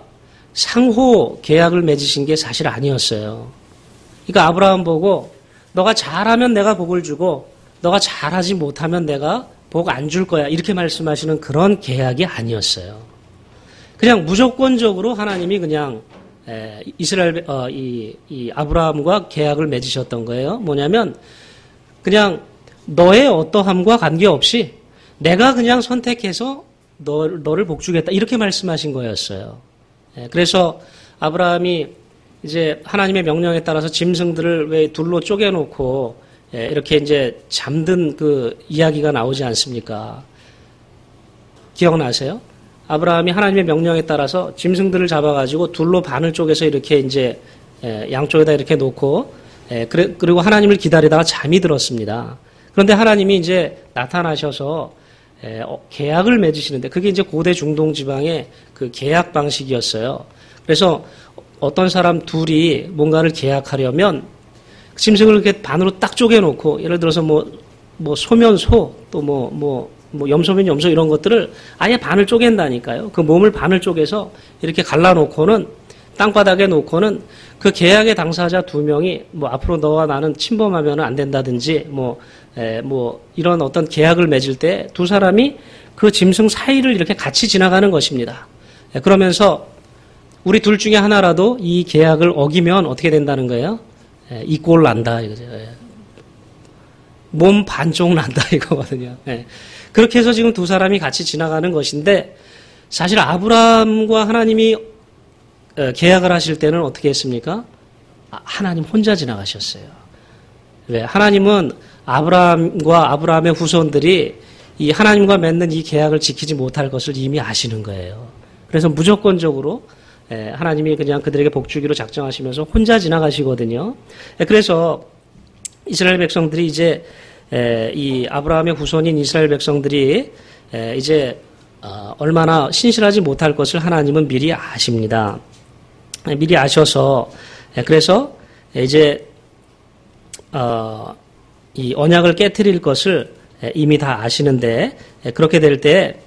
상호 계약을 맺으신 게 사실 아니었어요. 그러니까 아브라함 보고 너가 잘하면 내가 복을 주고 너가 잘하지 못하면 내가 복 안 줄 거야. 이렇게 말씀하시는 그런 계약이 아니었어요. 그냥 무조건적으로 하나님이 그냥 에, 이스라엘, 어, 이, 이 아브라함과 계약을 맺으셨던 거예요. 뭐냐면, 그냥 너의 어떠함과 관계없이 내가 그냥 선택해서 너, 너를 복주겠다. 이렇게 말씀하신 거였어요. 에, 그래서 아브라함이 이제 하나님의 명령에 따라서 짐승들을 왜 둘로 쪼개놓고 에, 이렇게 이제 잠든 그 이야기가 나오지 않습니까? 기억나세요? 아브라함이 하나님의 명령에 따라서 짐승들을 잡아가지고 둘로 반을 쪼개서 이렇게 이제 양쪽에다 이렇게 놓고, 그리고 하나님을 기다리다가 잠이 들었습니다. 그런데 하나님이 이제 나타나셔서 계약을 맺으시는데, 그게 이제 고대 중동 지방의 그 계약 방식이었어요. 그래서 어떤 사람 둘이 뭔가를 계약하려면 짐승을 이렇게 반으로 딱 쪼개놓고, 예를 들어서 뭐, 뭐 소면 소, 또 뭐, 뭐, 뭐 염소면 염소 이런 것들을 아예 반을 쪼갠다니까요. 그 몸을 반을 쪼개서 이렇게 갈라놓고는 땅바닥에 놓고는 그 계약의 당사자 두 명이 뭐 앞으로 너와 나는 침범하면 안 된다든지 뭐, 에, 뭐 이런 어떤 계약을 맺을 때 두 사람이 그 짐승 사이를 이렇게 같이 지나가는 것입니다. 에, 그러면서 우리 둘 중에 하나라도 이 계약을 어기면 어떻게 된다는 거예요? 에, 이 꼴 난다 이거죠. 에. 몸 반쪽 난다 이거거든요. 에. 그렇게 해서 지금 두 사람이 같이 지나가는 것인데, 사실 아브라함과 하나님이 계약을 하실 때는 어떻게 했습니까? 하나님 혼자 지나가셨어요. 왜? 하나님은 아브라함과 아브라함의 후손들이 이 하나님과 맺는 이 계약을 지키지 못할 것을 이미 아시는 거예요. 그래서 무조건적으로 하나님이 그냥 그들에게 복주기로 작정하시면서 혼자 지나가시거든요. 그래서 이스라엘 백성들이 이제 에, 이 아브라함의 후손인 이스라엘 백성들이 에, 이제 어, 얼마나 신실하지 못할 것을 하나님은 미리 아십니다. 에, 미리 아셔서 에, 그래서 이제 어, 이 언약을 깨트릴 것을 에, 이미 다 아시는데, 에, 그렇게 될 때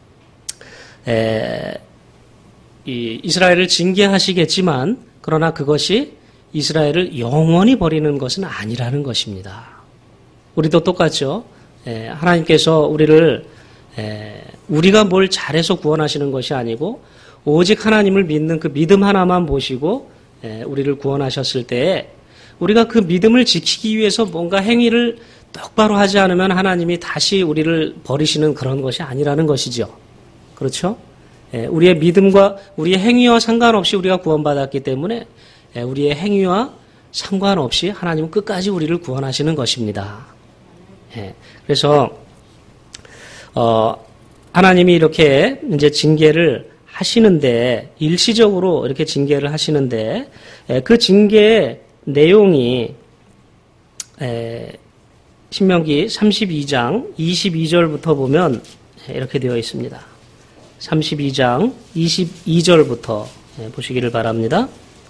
이 이스라엘을 징계하시겠지만, 그러나 그것이 이스라엘을 영원히 버리는 것은 아니라는 것입니다. 우리도 똑같죠. 에, 하나님께서 우리를 에, 우리가 뭘 잘해서 구원하시는 것이 아니고 오직 하나님을 믿는 그 믿음 하나만 보시고 에, 우리를 구원하셨을 때 우리가 그 믿음을 지키기 위해서 뭔가 행위를 똑바로 하지 않으면 하나님이 다시 우리를 버리시는 그런 것이 아니라는 것이죠. 그렇죠? 에, 우리의 믿음과 우리의 행위와 상관없이 우리가 구원받았기 때문에 에, 우리의 행위와 상관없이 하나님은 끝까지 우리를 구원하시는 것입니다. 예, 그래서 어, 하나님이 이렇게 이제 징계를 하시는데 일시적으로 이렇게 징계를 하시는데 그 징계의 내용이 신명기 삼십이 장 이십이 절부터 보면 이렇게 되어 있습니다. 삼십이 장 이십이 절부터 보시기를 바랍니다.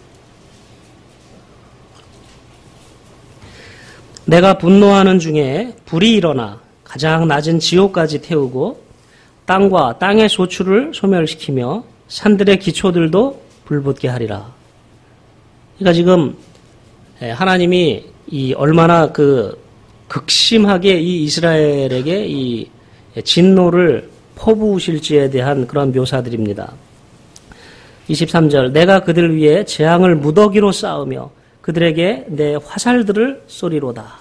내가 분노하는 중에 불이 일어나 가장 낮은 지옥까지 태우고 땅과 땅의 소출을 소멸시키며 산들의 기초들도 불붙게 하리라. 그러니까 지금 하나님이 이 얼마나 그 극심하게 이 이스라엘에게 이 진노를 퍼부으실지에 대한 그런 묘사들입니다. 이십삼 절 내가 그들 위에 재앙을 무더기로 쌓으며 그들에게 내 화살들을 쏘리로다.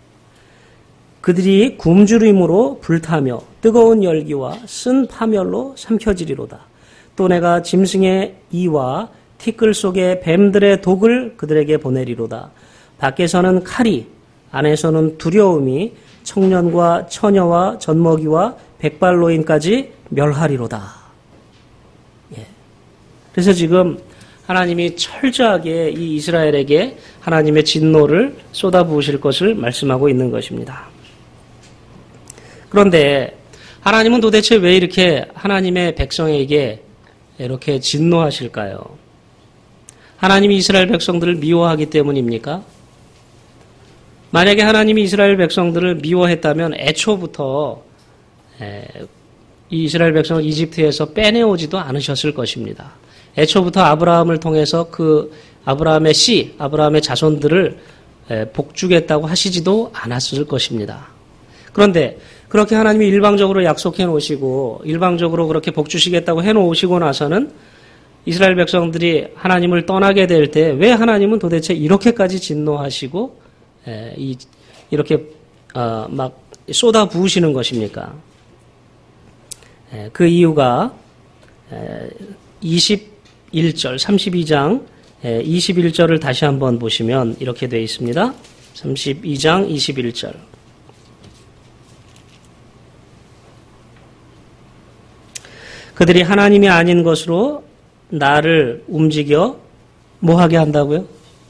그들이 굶주림으로 불타며 뜨거운 열기와 쓴 파멸로 삼켜지리로다. 또 내가 짐승의 이와 티끌 속에 뱀들의 독을 그들에게 보내리로다. 밖에서는 칼이 안에서는 두려움이 청년과 처녀와 젖먹이와 백발노인까지 멸하리로다. 예. 그래서 지금 하나님이 철저하게 이 이스라엘에게 하나님의 진노를 쏟아부으실 것을 말씀하고 있는 것입니다. 그런데 하나님은 도대체 왜 이렇게 하나님의 백성에게 이렇게 진노하실까요? 하나님이 이스라엘 백성들을 미워하기 때문입니까? 만약에 하나님이 이스라엘 백성들을 미워했다면 애초부터 이 이스라엘 백성을 이집트에서 빼내오지도 않으셨을 것입니다. 애초부터 아브라함을 통해서 그 아브라함의 씨, 아브라함의 자손들을 복주겠다고 하시지도 않았을 것입니다. 그런데 그렇게 하나님이 일방적으로 약속해 놓으시고 일방적으로 그렇게 복주시겠다고 해 놓으시고 나서는 이스라엘 백성들이 하나님을 떠나게 될 때 왜 하나님은 도대체 이렇게까지 진노하시고 이렇게 막 쏟아 부으시는 것입니까? 그 이유가 이십일 절, 삼십이 장 이십일 절을 다시 한번 보시면 이렇게 되어 있습니다. 삼십이 장 이십일 절. 그들이 하나님이 아닌 것으로 나를 움직여 뭐하게 한다고요?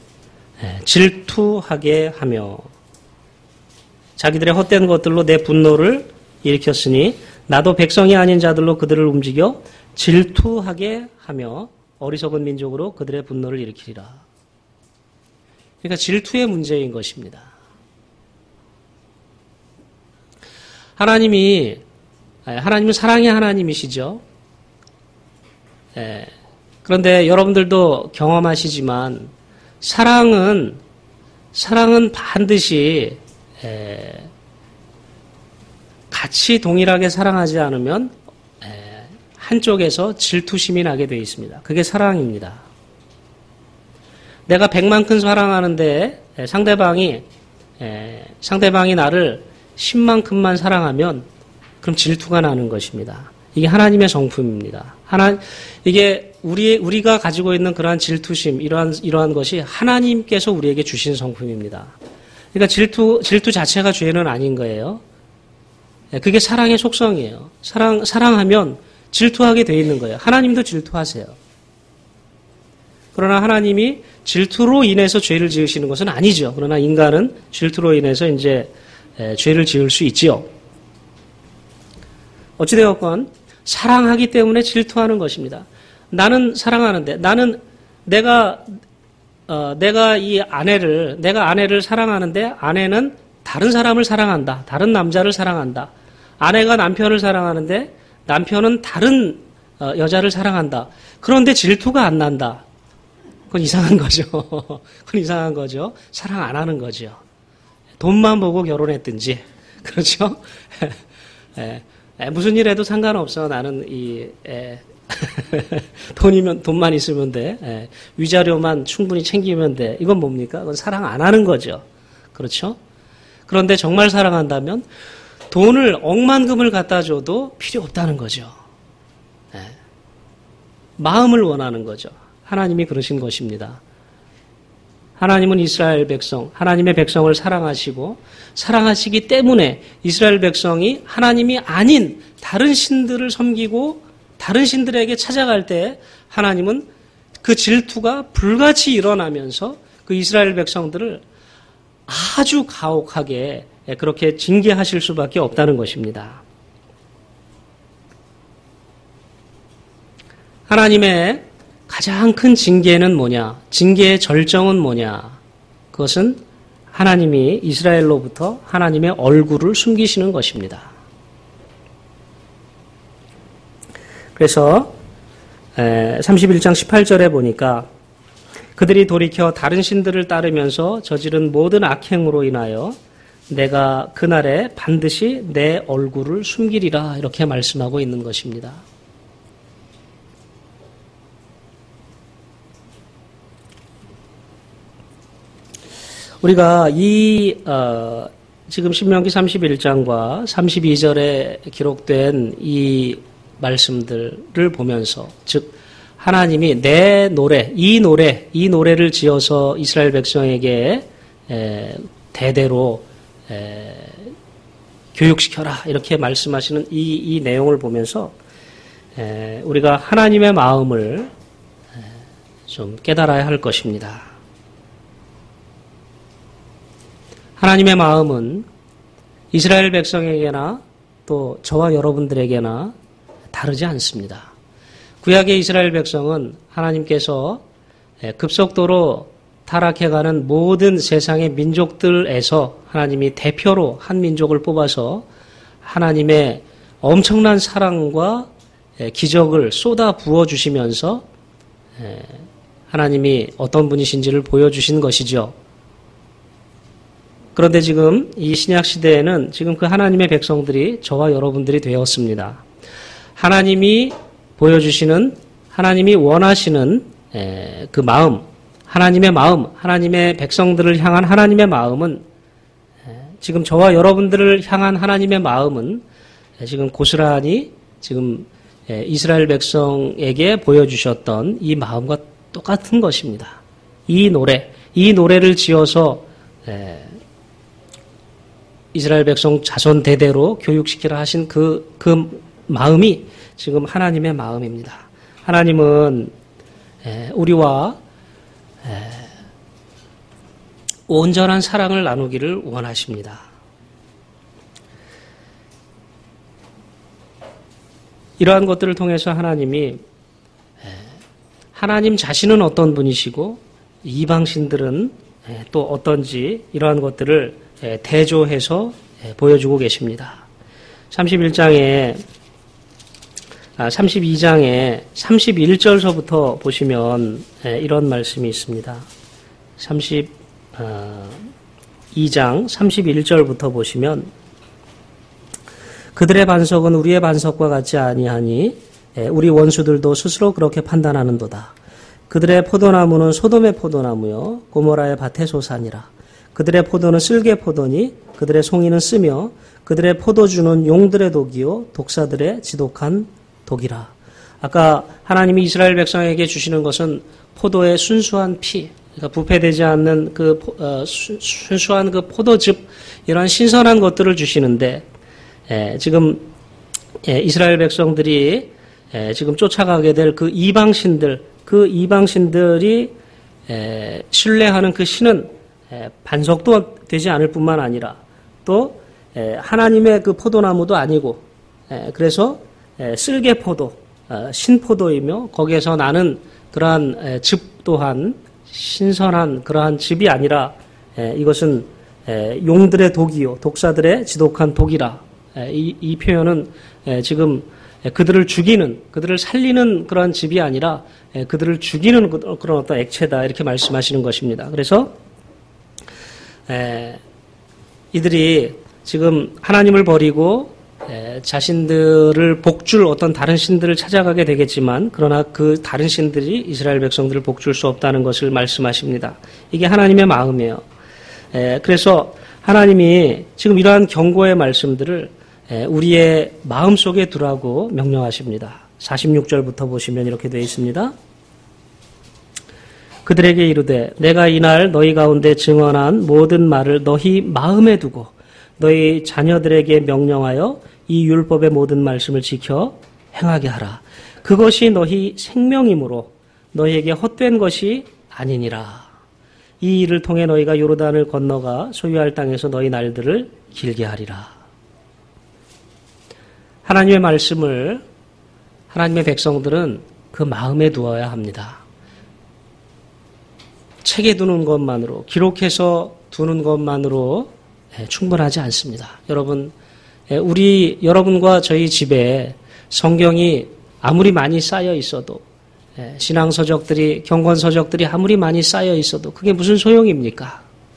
질투하게 하며 자기들의 헛된 것들로 내 분노를 일으켰으니 나도 백성이 아닌 자들로 그들을 움직여 질투하게 하며 어리석은 민족으로 그들의 분노를 일으키리라. 그러니까 질투의 문제인 것입니다. 하나님이 하나님은 사랑의 하나님이시죠. 그런데 여러분들도 경험하시지만 사랑은 사랑은 반드시 같이 동일하게 사랑하지 않으면 한쪽에서 질투심이 나게 되어 있습니다. 그게 사랑입니다. 내가 백만큼 사랑하는데 상대방이 상대방이 나를 십만큼만 사랑하면 그럼 질투가 나는 것입니다. 이게 하나님의 성품입니다. 하나 이게 우리 우리가 가지고 있는 그러한 질투심 이러한 이러한 것이 하나님께서 우리에게 주신 성품입니다. 그러니까 질투 질투 자체가 죄는 아닌 거예요. 그게 사랑의 속성이에요. 사랑 사랑하면 질투하게 돼 있는 거예요. 하나님도 질투하세요. 그러나 하나님이 질투로 인해서 죄를 지으시는 것은 아니죠. 그러나 인간은 질투로 인해서 이제 죄를 지을 수 있지요. 어찌되었건 사랑하기 때문에 질투하는 것입니다. 나는 사랑하는데 나는 내가 어, 내가 이 아내를 내가 아내를 사랑하는데 아내는 다른 사람을 사랑한다. 다른 남자를 사랑한다. 아내가 남편을 사랑하는데 남편은 다른 어, 여자를 사랑한다. 그런데 질투가 안 난다. 그건 이상한 거죠. 그건 이상한 거죠. 사랑 안 하는 거죠. 돈만 보고 결혼했든지 그렇죠. 에, 에, 무슨 일 해도 상관없어. 나는 이 에, 돈이면 돈만 있으면 돼. 에, 위자료만 충분히 챙기면 돼. 이건 뭡니까? 그건 사랑 안 하는 거죠. 그렇죠? 그런데 정말 사랑한다면 돈을 억만금을 갖다 줘도 필요 없다는 거죠. 에, 마음을 원하는 거죠. 하나님이 그러신 것입니다. 하나님은 이스라엘 백성, 하나님의 백성을 사랑하시고 사랑하시기 때문에 이스라엘 백성이 하나님이 아닌 다른 신들을 섬기고 다른 신들에게 찾아갈 때 하나님은 그 질투가 불같이 일어나면서 그 이스라엘 백성들을 아주 가혹하게 그렇게 징계하실 수밖에 없다는 것입니다. 하나님의 가장 큰 징계는 뭐냐? 징계의 절정은 뭐냐? 그것은 하나님이 이스라엘로부터 하나님의 얼굴을 숨기시는 것입니다. 그래서 삼십일 장 십팔 절에 보니까 그들이 돌이켜 다른 신들을 따르면서 저지른 모든 악행으로 인하여 내가 그날에 반드시 내 얼굴을 숨기리라 이렇게 말씀하고 있는 것입니다. 우리가 이 어, 지금 신명기 삼십일 장과 삼십이 절에 기록된 이 말씀들을 보면서 즉 하나님이 내 노래, 이 노래, 이 노래를 지어서 이스라엘 백성에게 에, 대대로 에, 교육시켜라 이렇게 말씀하시는 이, 이 내용을 보면서 에, 우리가 하나님의 마음을 에, 좀 깨달아야 할 것입니다. 하나님의 마음은 이스라엘 백성에게나 또 저와 여러분들에게나 다르지 않습니다. 구약의 이스라엘 백성은 하나님께서 급속도로 타락해가는 모든 세상의 민족들에서 하나님이 대표로 한 민족을 뽑아서 하나님의 엄청난 사랑과 기적을 쏟아 부어주시면서 하나님이 어떤 분이신지를 보여주신 것이죠. 그런데 지금 이 신약 시대에는 지금 그 하나님의 백성들이 저와 여러분들이 되었습니다. 하나님이 보여주시는, 하나님이 원하시는 그 마음, 하나님의 마음, 하나님의 백성들을 향한 하나님의 마음은 지금 저와 여러분들을 향한 하나님의 마음은 지금 고스란히 지금 이스라엘 백성에게 보여주셨던 이 마음과 똑같은 것입니다. 이 노래, 이 노래를 지어서 이스라엘 백성 자손 대대로 교육시키라 하신 그, 그 마음이 지금 하나님의 마음입니다. 하나님은 우리와 온전한 사랑을 나누기를 원하십니다. 이러한 것들을 통해서 하나님이 하나님 자신은 어떤 분이시고 이방신들은 또 어떤지 이러한 것들을 대조해서 보여주고 계십니다. 삼십일 장에 아, 삼십이 장에 삼십일 절서부터 보시면 이런 말씀이 있습니다. 삼십이 장 삼십일 절부터 보시면 그들의 반석은 우리의 반석과 같지 아니하니 우리 원수들도 스스로 그렇게 판단하는도다. 그들의 포도나무는 소돔의 포도나무요 고모라의 밭의 소산이라. 그들의 포도는 쓸개 포도니 그들의 송이는 쓰며 그들의 포도주는 용들의 독이요 독사들의 지독한 독이라. 아까 하나님이 이스라엘 백성에게 주시는 것은 포도의 순수한 피, 그러니까 부패되지 않는 그 어, 순수한 그 포도즙 이런 신선한 것들을 주시는데 에, 지금 에, 이스라엘 백성들이 에, 지금 쫓아가게 될 그 이방신들, 그 이방신들이 에, 신뢰하는 그 신은 에, 반석도 되지 않을 뿐만 아니라 또 에, 하나님의 그 포도나무도 아니고 에, 그래서 에, 쓸개포도, 어, 신포도이며 거기에서 나는 그러한 에, 즙 또한 신선한 그러한 즙이 아니라 에, 이것은 에, 용들의 독이요 독사들의 지독한 독이라. 에, 이, 이 표현은 에, 지금 에, 그들을 죽이는 그들을 살리는 그러한 즙이 아니라 에, 그들을 죽이는 그, 그런 어떤 액체다 이렇게 말씀하시는 것입니다. 그래서 에, 이들이 지금 하나님을 버리고 에, 자신들을 복줄 어떤 다른 신들을 찾아가게 되겠지만 그러나 그 다른 신들이 이스라엘 백성들을 복줄 수 없다는 것을 말씀하십니다. 이게 하나님의 마음이에요. 에, 그래서 하나님이 지금 이러한 경고의 말씀들을 에, 우리의 마음속에 두라고 명령하십니다. 사십육 절부터 보시면 이렇게 되어 있습니다. 그들에게 이르되 내가 이날 너희 가운데 증언한 모든 말을 너희 마음에 두고 너희 자녀들에게 명령하여 이 율법의 모든 말씀을 지켜 행하게 하라. 그것이 너희 생명이므로 너희에게 헛된 것이 아니니라. 이 일을 통해 너희가 요르단을 건너가 소유할 땅에서 너희 날들을 길게 하리라. 하나님의 말씀을 하나님의 백성들은 그 마음에 두어야 합니다. 책에 두는 것만으로, 기록해서 두는 것만으로 충분하지 않습니다. 여러분, 우리 여러분과 저희 집에 성경이 아무리 많이 쌓여 있어도, 신앙서적들이, 경건서적들이 아무리 많이 쌓여 있어도 그게 무슨 소용입니까?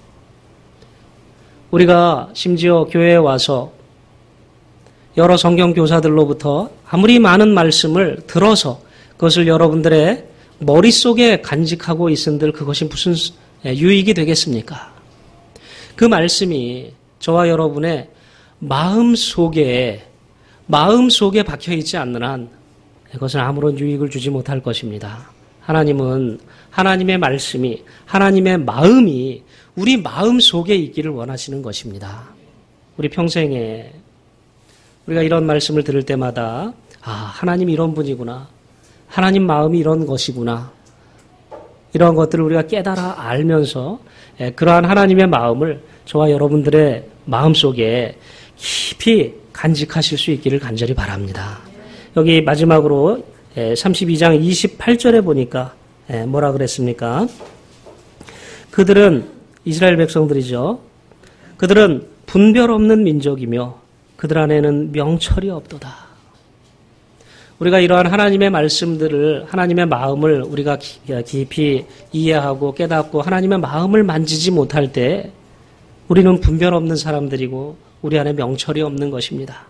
우리가 심지어 교회에 와서 여러 성경 교사들로부터 아무리 많은 말씀을 들어서 그것을 여러분들의 머릿속에 간직하고 있은들 그것이 무슨 유익이 되겠습니까? 그 말씀이 저와 여러분의 마음 속에, 마음 속에 박혀 있지 않는 한 그것은 아무런 유익을 주지 못할 것입니다. 하나님은 하나님의 말씀이, 하나님의 마음이 우리 마음 속에 있기를 원하시는 것입니다. 우리 평생에 우리가 이런 말씀을 들을 때마다 아, 하나님 이런 분이구나. 하나님 마음이 이런 것이구나. 이런 것들을 우리가 깨달아 알면서 그러한 하나님의 마음을 저와 여러분들의 마음속에 깊이 간직하실 수 있기를 간절히 바랍니다. 여기 마지막으로 삼십이 장 이십팔 절에 보니까 뭐라 그랬습니까? 그들은 이스라엘 백성들이죠. 그들은 분별 없는 민족이며 그들 안에는 명철이 없도다. 우리가 이러한 하나님의 말씀들을, 하나님의 마음을 우리가 깊이 이해하고 깨닫고 하나님의 마음을 만지지 못할 때 우리는 분별 없는 사람들이고 우리 안에 명철이 없는 것입니다.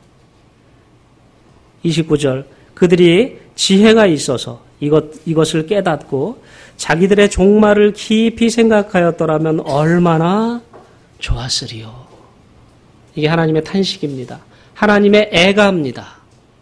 이십구 절, 그들이 지혜가 있어서 이것, 이것을 깨닫고 자기들의 종말을 깊이 생각하였더라면 얼마나 좋았으리요. 이게 하나님의 탄식입니다. 하나님의 애가입니다.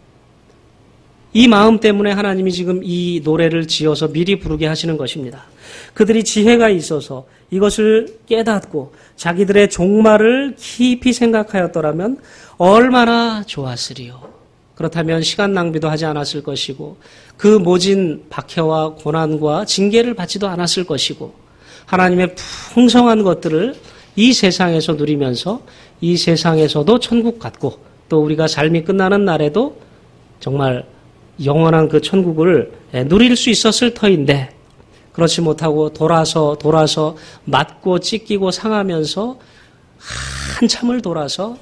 이 마음 때문에 하나님이 지금 이 노래를 지어서 미리 부르게 하시는 것입니다. 그들이 지혜가 있어서 이것을 깨닫고 자기들의 종말을 깊이 생각하였더라면 얼마나 좋았으리요. 그렇다면 시간 낭비도 하지 않았을 것이고 그 모진 박해와 고난과 징계를 받지도 않았을 것이고 하나님의 풍성한 것들을 이 세상에서 누리면서 이 세상에서도 천국 같고 또 우리가 삶이 끝나는 날에도 정말 영원한 그 천국을 누릴 수 있었을 터인데 그렇지 못하고 돌아서 돌아서 맞고 찢기고 상하면서 한참을 돌아서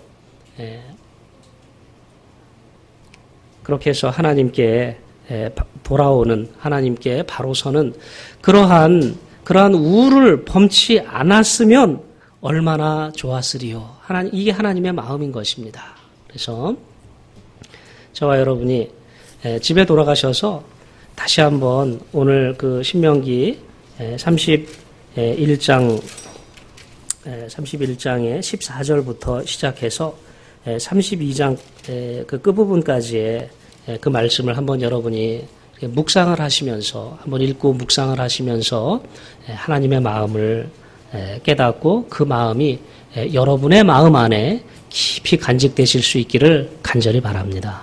그렇게 해서 하나님께 돌아오는 하나님께 바로 서는 그러한 그러한 우를 범치 않았으면 얼마나 좋았으리요. 하나님, 이게 하나님의 마음인 것입니다. 그래서 저와 여러분이 집에 돌아가셔서 다시 한번 오늘 그 신명기 삼십일 장 삼십일 장의 십사 절부터 시작해서 삼십이 장 그 끝부분까지의 그 말씀을 한번 여러분이 묵상을 하시면서 한번 읽고 묵상을 하시면서 하나님의 마음을 깨닫고 그 마음이 여러분의 마음 안에 깊이 간직되실 수 있기를 간절히 바랍니다.